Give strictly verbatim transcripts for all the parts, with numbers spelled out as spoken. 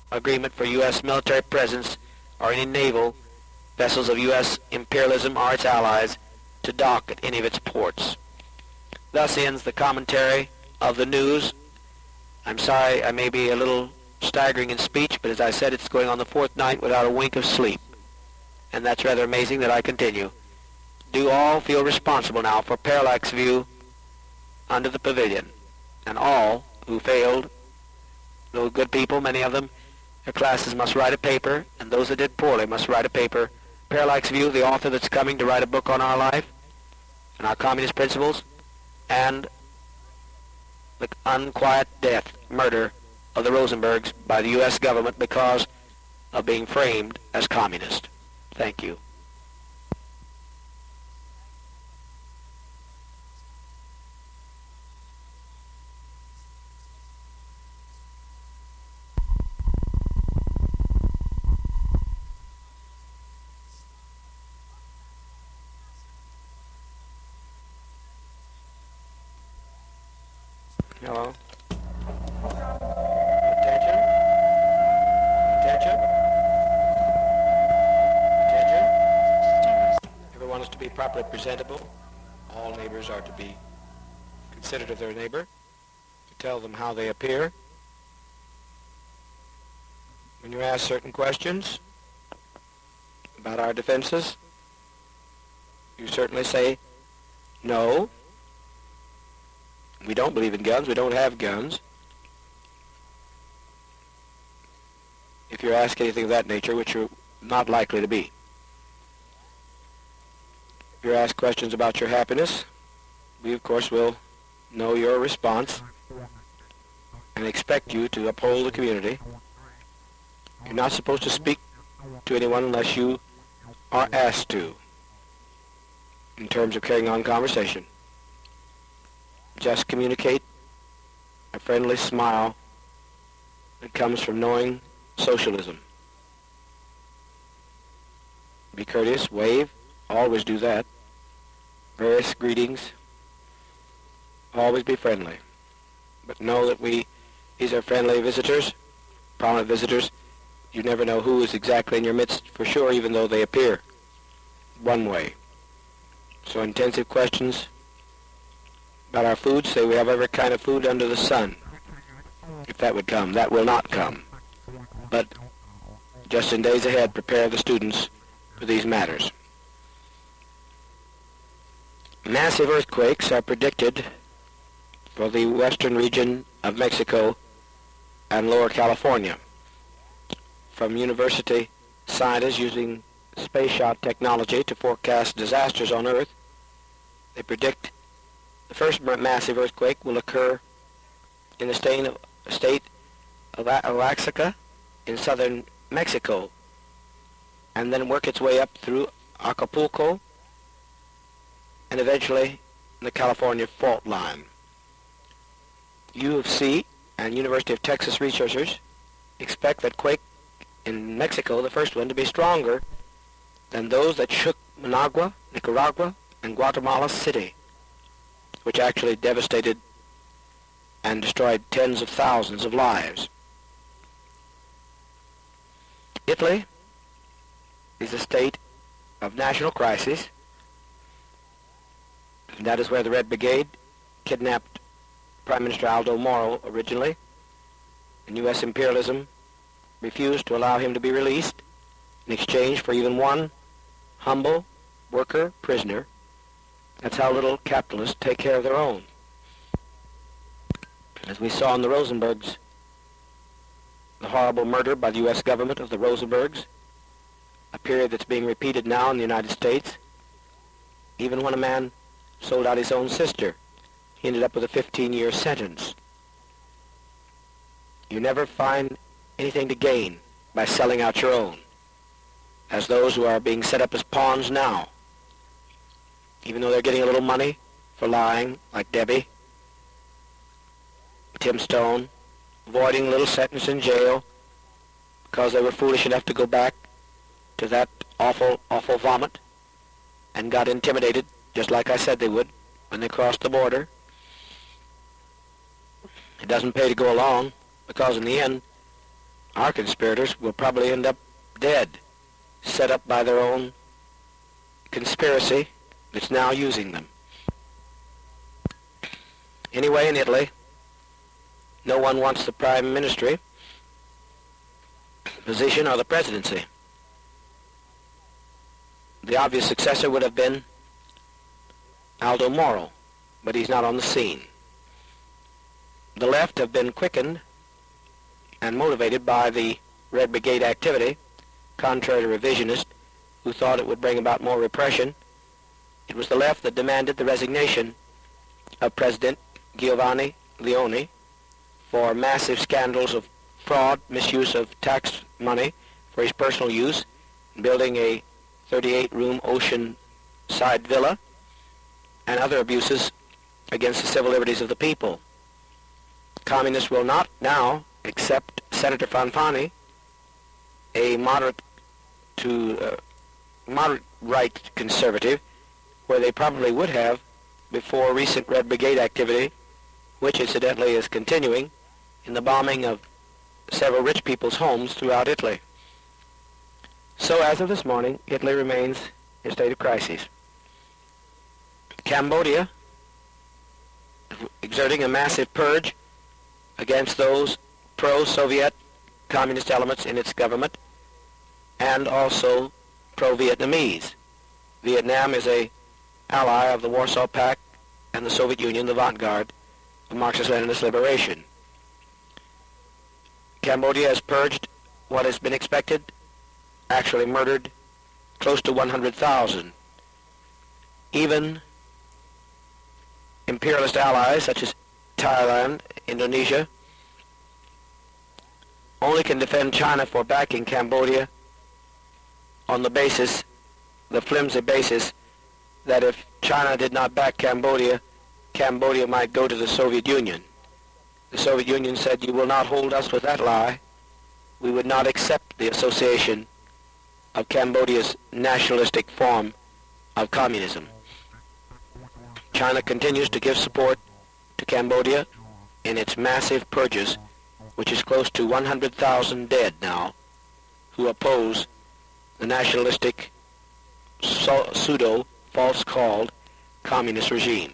agreement for U S military presence or any naval vessels of U S imperialism or its allies to dock at any of its ports. Thus ends the commentary of the news. I'm sorry I may be a little staggering in speech, but as I said, it's going on the fourth night without a wink of sleep. And that's rather amazing that I continue. Do all feel responsible now for Parallax View under the pavilion. And all who failed, those good people, many of them, their classes must write a paper, and those that did poorly must write a paper. Parallax View, the author that's coming to write a book on our life and our communist principles, and the unquiet death, murder of the Rosenbergs by the U S government because of being framed as communist. Thank you. Hello. Attention. Attention. Attention. Everyone is to be properly presentable. All neighbors are to be considerate of their neighbor, to tell them how they appear. When you ask certain questions about our defenses, you certainly say, no, we don't believe in guns, we don't have guns. If you're asked anything of that nature, which you're not likely to be. If you're asked questions about your happiness, we of course will know your response and expect you to uphold the community. You're not supposed to speak to anyone unless you are asked to, in terms of carrying on conversation. Just communicate a friendly smile that comes from knowing socialism. Be courteous, wave, always do that. Various greetings, always be friendly. But know that we, these are friendly visitors, prominent visitors. You never know who is exactly in your midst for sure, even though they appear one way. So intensive questions about our food, say we have every kind of food under the sun. If that would come, that will not come. But just in days ahead, prepare the students for these matters. Massive earthquakes are predicted for the western region of Mexico and Lower California. From university scientists using space shot technology to forecast disasters on Earth, they predict the first massive earthquake will occur in the state of, state of Oaxaca in southern Mexico, and then work its way up through Acapulco and eventually the California fault line. U of C and University of Texas researchers expect that quake in Mexico, the first one, to be stronger than those that shook Managua, Nicaragua, and Guatemala City, which actually devastated and destroyed tens of thousands of lives. Italy is a state of national crisis, and that is where the Red Brigade kidnapped Prime Minister Aldo Moro originally, and U S imperialism refused to allow him to be released in exchange for even one humble worker prisoner. That's how little capitalists take care of their own. As we saw in the Rosenbergs, the horrible murder by the U S government of the Rosenbergs, a period that's being repeated now in the United States. Even when a man sold out his own sister, he ended up with a fifteen-year sentence. You never find anything to gain by selling out your own, as those who are being set up as pawns now, even though they're getting a little money for lying, like Debbie, Tim Stone, avoiding a little sentence in jail because they were foolish enough to go back to that awful, awful vomit and got intimidated, just like I said they would, when they crossed the border. It doesn't pay to go along, because in the end, our conspirators will probably end up dead, set up by their own conspiracy that's now using them. Anyway, in Italy, no one wants the prime ministry position or the presidency. The obvious successor would have been Aldo Moro, but he's not on the scene. The left have been quickened and motivated by the Red Brigade activity, contrary to revisionists who thought it would bring about more repression. It was the left that demanded the resignation of President Giovanni Leone for massive scandals of fraud, misuse of tax money for his personal use, building a thirty-eight room ocean side villa, and other abuses against the civil liberties of the people. Communists will not now accept Senator Fanfani, a moderate to uh, moderate right conservative, where they probably would have before recent Red Brigade activity, which incidentally is continuing in the bombing of several rich people's homes throughout Italy. So as of this morning, Italy remains in a state of crisis. Cambodia, exerting a massive purge against those pro-Soviet communist elements in its government, and also pro-Vietnamese. Vietnam is a ally of the Warsaw Pact and the Soviet Union, the vanguard of Marxist-Leninist liberation. Cambodia has purged what has been expected, actually murdered close to one hundred thousand. Even imperialist allies such as Thailand, Indonesia, only can defend China for backing Cambodia on the basis, the flimsy basis, that if China did not back Cambodia, Cambodia might go to the Soviet Union. The Soviet Union said, "You will not hold us with that lie. We would not accept the association of Cambodia's nationalistic form of communism." China continues to give support to Cambodia in its massive purges, which is close to one hundred thousand dead now, who oppose the nationalistic pseudo, false-called communist regime.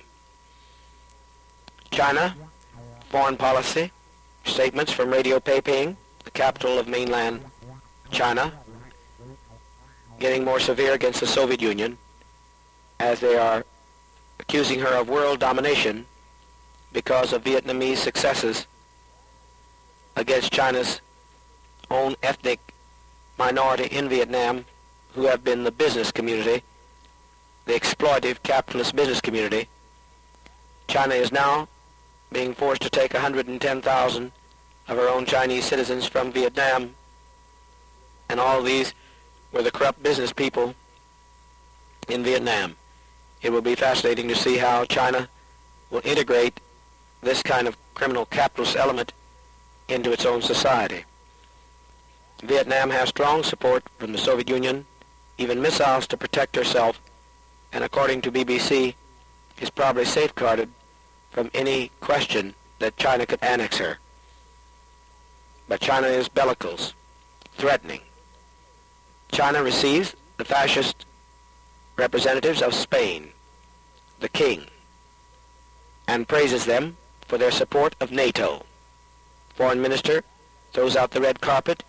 China, foreign policy, statements from Radio Peiping, the capital of mainland China, getting more severe against the Soviet Union, as they are accusing her of world domination because of Vietnamese successes against China's own ethnic minority in Vietnam, who have been the business community, the exploitive capitalist business community. China is now being forced to take one hundred ten thousand of her own Chinese citizens from Vietnam, and all these were the corrupt business people in Vietnam. It will be fascinating to see how China will integrate this kind of criminal capitalist element into its own society. Vietnam has strong support from the Soviet Union, even missiles to protect herself, and according to B B C, is probably safeguarded from any question that China could annex her. But China is bellicose, threatening. China receives the fascist representatives of Spain, the king, and praises them for their support of NATO. Foreign minister throws out the red carpet.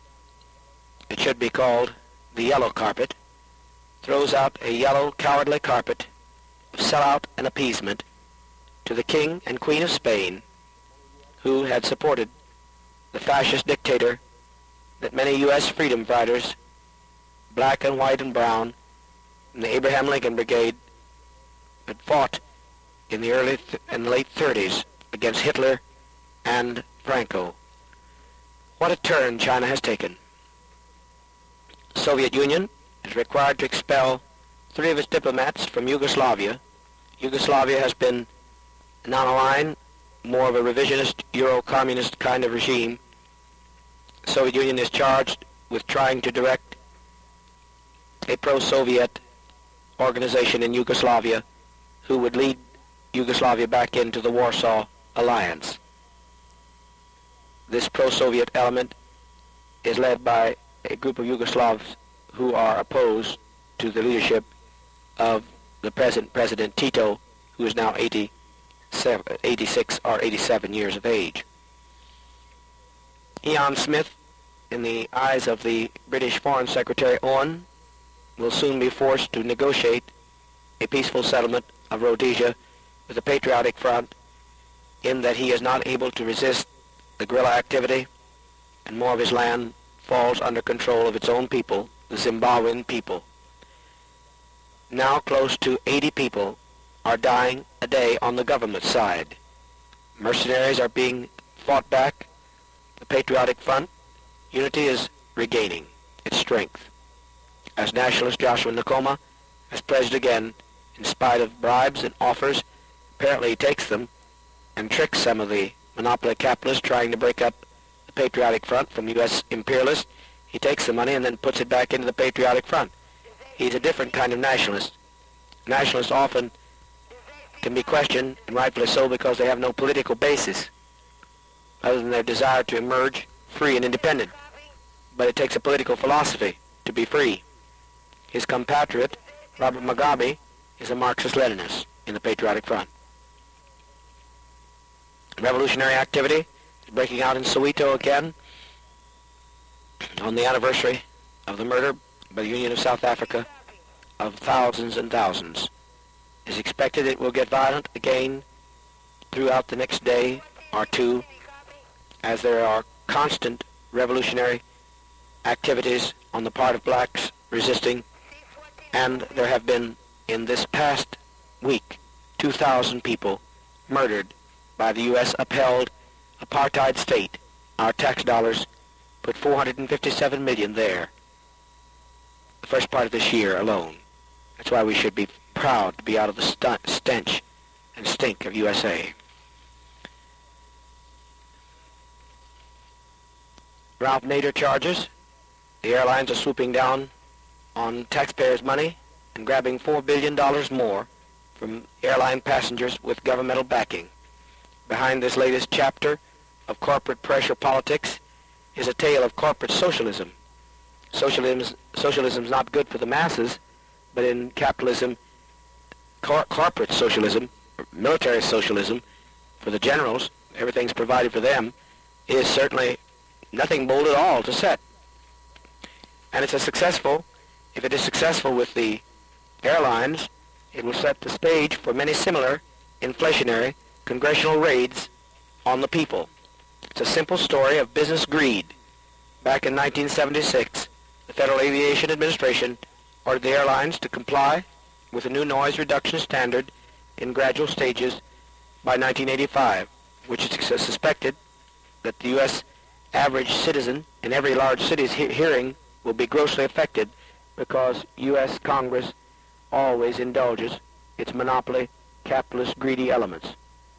It should be called the yellow carpet. Throws out a yellow, cowardly carpet of sellout and appeasement to the King and Queen of Spain, who had supported the fascist dictator that many U S freedom fighters, black and white and brown, in the Abraham Lincoln Brigade, had fought in the early th- and late thirties against Hitler and Franco. What a turn China has taken. The Soviet Union is required to expel three of its diplomats from Yugoslavia. Yugoslavia has been non-aligned, more of a revisionist Euro-communist kind of regime. The Soviet Union is charged with trying to direct a pro-Soviet organization in Yugoslavia who would lead Yugoslavia back into the Warsaw Alliance. This pro-Soviet element is led by a group of Yugoslavs who are opposed to the leadership of the present President Tito, who is now eighty-seven, eighty-six or eighty-seven years of age. Ian Smith, in the eyes of the British Foreign Secretary Owen, will soon be forced to negotiate a peaceful settlement of Rhodesia with the Patriotic Front, in that he is not able to resist the guerrilla activity, and more of his land falls under control of its own people, the Zimbabwean people. Now close to eighty people are dying a day on the government side. Mercenaries are being fought back. The Patriotic Front unity is regaining its strength. As nationalist Joshua Nkrumah has pledged again, in spite of bribes and offers, apparently he takes them and tricks some of the monopoly capitalists trying to break up the Patriotic Front from U S imperialists. He takes the money and then puts it back into the Patriotic Front. He's a different kind of nationalist. Nationalists often can be questioned, and rightfully so, because they have no political basis other than their desire to emerge free and independent. But it takes a political philosophy to be free. His compatriot, Robert Mugabe, is a Marxist-Leninist in the Patriotic Front. Revolutionary activity is breaking out in Soweto again on the anniversary of the murder by the Union of South Africa of thousands and thousands. It is expected it will get violent again throughout the next day or two, as there are constant revolutionary activities on the part of blacks resisting, and there have been, in this past week, two thousand people murdered by the U S upheld apartheid state. Our tax dollars put four hundred fifty-seven million dollars there the first part of this year alone. That's why we should be proud to be out of the st- stench and stink of U S A. Ralph Nader charges the airlines are swooping down on taxpayers' money and grabbing four billion dollars more from airline passengers with governmental backing. Behind this latest chapter of corporate pressure politics is a tale of corporate socialism. Socialism socialism is not good for the masses, but in capitalism, cor- corporate socialism, military socialism, for the generals, everything's provided for them, is certainly nothing bold at all to set. And it's a successful, if it is successful with the airlines, it will set the stage for many similar inflationary congressional raids on the people. It's a simple story of business greed. Back in nineteen seventy-six, the Federal Aviation Administration ordered the airlines to comply with a new noise reduction standard in gradual stages by nineteen eighty-five, which is suspected that the U S average citizen in every large city's he- hearing will be grossly affected, because U S Congress always indulges its monopoly capitalist greedy elements.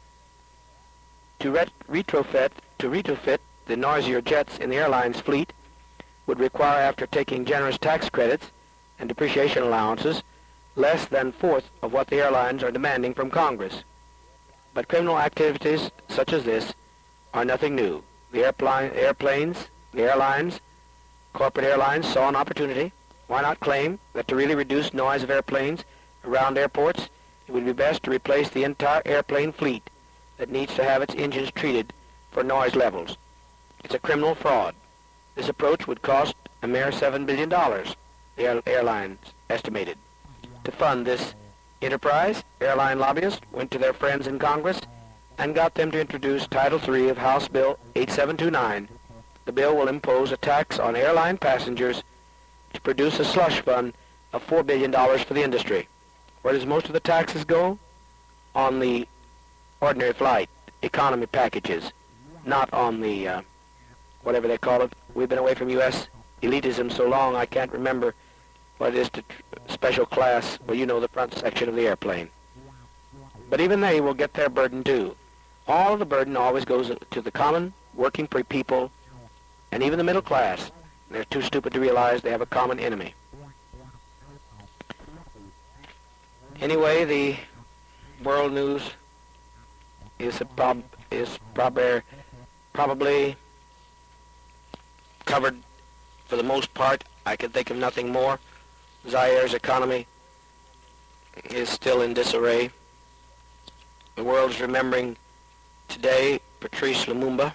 To ret- retrofit to retrofit the noisier jets in the airline's fleet would require, after taking generous tax credits and depreciation allowances, less than fourth of what the airlines are demanding from Congress. But criminal activities such as this are nothing new. The airplane, airplanes, the airlines, corporate airlines saw an opportunity. Why not claim that to really reduce noise of airplanes around airports, it would be best to replace the entire airplane fleet that needs to have its engines treated for noise levels? It's a criminal fraud. This approach would cost a mere seven billion dollars, the air- airlines estimated. To fund this enterprise, airline lobbyists went to their friends in Congress and got them to introduce Title three of House Bill eighty-seven twenty-nine. The bill will impose a tax on airline passengers to produce a slush fund of four billion dollars for the industry. Where does most of the taxes go? On the ordinary flight, economy packages, not on the, uh, whatever they call it. We've been away from U S elitism so long I can't remember what it is to tr- special class, well, you know, the front section of the airplane. But even they will get their burden too. All of the burden always goes to the common working people and even the middle class. They're too stupid to realize they have a common enemy. Anyway, the world news is a prob- is prob- probably covered for the most part, I can think of nothing more. Zaire's economy is still in disarray. The world is remembering today Patrice Lumumba.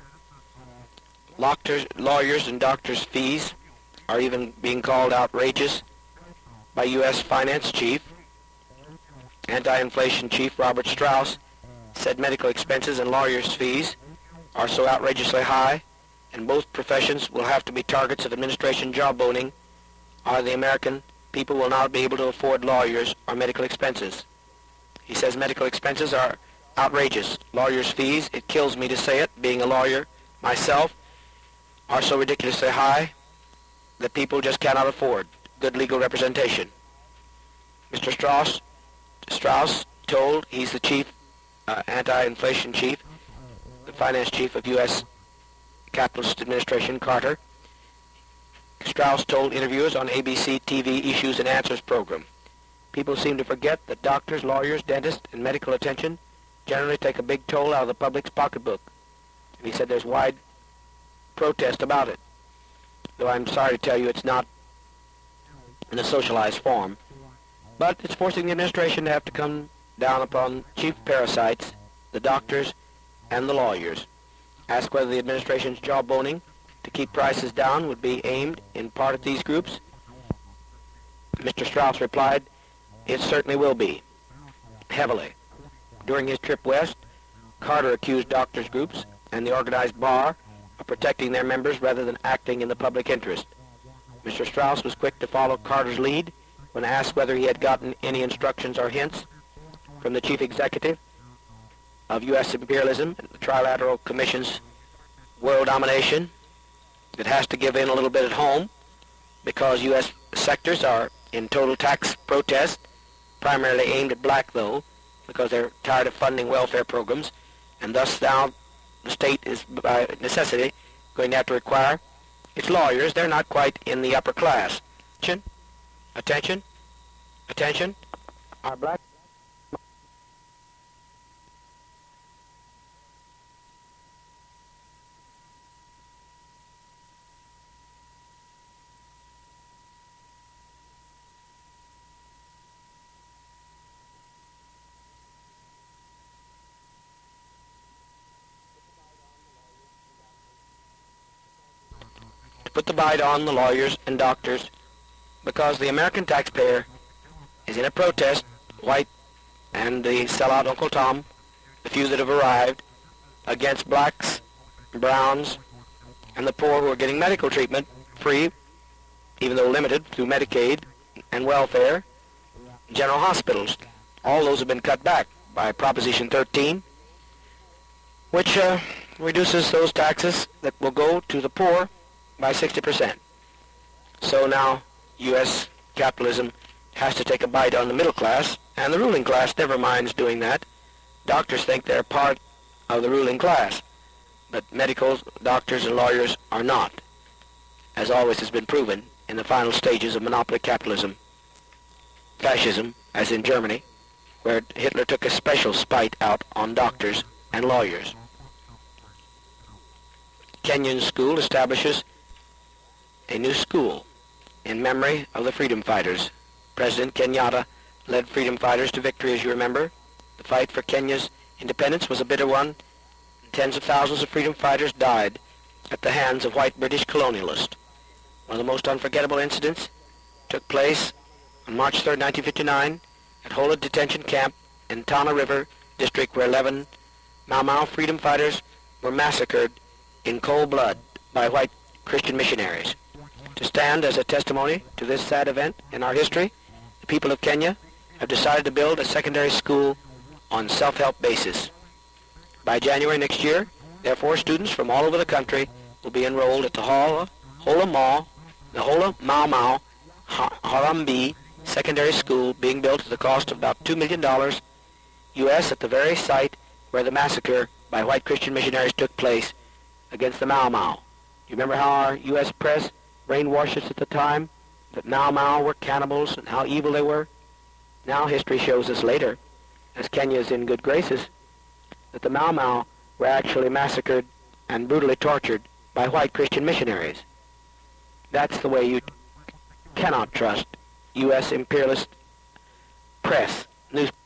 Doctors, lawyers and doctors' fees are even being called outrageous by U S Finance Chief. Anti-inflation Chief Robert Strauss said medical expenses and lawyers' fees are so outrageously high, and both professions will have to be targets of administration jawboning, or the American people will not be able to afford lawyers or medical expenses. He says medical expenses are outrageous. Lawyers' fees, it kills me to say it, being a lawyer myself, are so ridiculously high that people just cannot afford good legal representation. Mister Strauss, Strauss told, he's the chief, uh, anti-inflation chief, the finance chief of U S Capitalist Administration, Carter. Strauss told interviewers on A B C T V Issues and Answers program, people seem to forget that doctors, lawyers, dentists, and medical attention generally take a big toll out of the public's pocketbook. And he said there's wide protest about it, though I'm sorry to tell you it's not in a socialized form. But it's forcing the administration to have to come down upon chief parasites, the doctors and the lawyers. Ask whether the administration's jawboning to keep prices down would be aimed in part at these groups. Mister Strauss replied, it certainly will be, heavily. During his trip west, Carter accused doctors' groups and the organized bar of protecting their members rather than acting in the public interest. Mister Strauss was quick to follow Carter's lead when asked whether he had gotten any instructions or hints from the chief executive of U S imperialism and the Trilateral Commission's world domination that has to give in a little bit at home because U S sectors are in total tax protest, primarily aimed at black though, because they're tired of funding welfare programs, and thus now the state is by necessity going to have to require its lawyers. They're not quite in the upper class. Attention, attention, attention. Our black put the bite on the lawyers and doctors because the American taxpayer is in a protest, white and the sellout Uncle Tom, the few that have arrived, against blacks, browns, and the poor who are getting medical treatment free, even though limited through Medicaid and welfare, general hospitals. All those have been cut back by Proposition thirteen, which uh, reduces those taxes that will go to the poor by sixty percent. So now U S capitalism has to take a bite on the middle class, and the ruling class never minds doing that. Doctors think they're part of the ruling class, but medical doctors and lawyers are not, as always has been proven in the final stages of monopoly capitalism, fascism, as in Germany, where Hitler took a special spite out on doctors and lawyers. Kenyon School establishes a new school in memory of the freedom fighters. President Kenyatta led freedom fighters to victory, as you remember. The fight for Kenya's independence was a bitter one. Tens of thousands of freedom fighters died at the hands of white British colonialists. One of the most unforgettable incidents took place on March third, nineteen fifty-nine, at Hola Detention Camp in Tana River District, where eleven Mau Mau freedom fighters were massacred in cold blood by white Christian missionaries. To stand as a testimony to this sad event in our history, the people of Kenya have decided to build a secondary school on self-help basis. By January next year, therefore, students from all over the country will be enrolled at the Hola, Hola Mau, the Hola Mau Mau Harambee Secondary School, being built at the cost of about two million dollars U S at the very site where the massacre by white Christian missionaries took place against the Mau Mau. You remember how our U S press brainwashed us at the time that Mau Mau were cannibals and how evil they were? Now history shows us later, as Kenya is in good graces, that the Mau Mau were actually massacred and brutally tortured by white Christian missionaries. That's the way you cannot trust U S imperialist press, news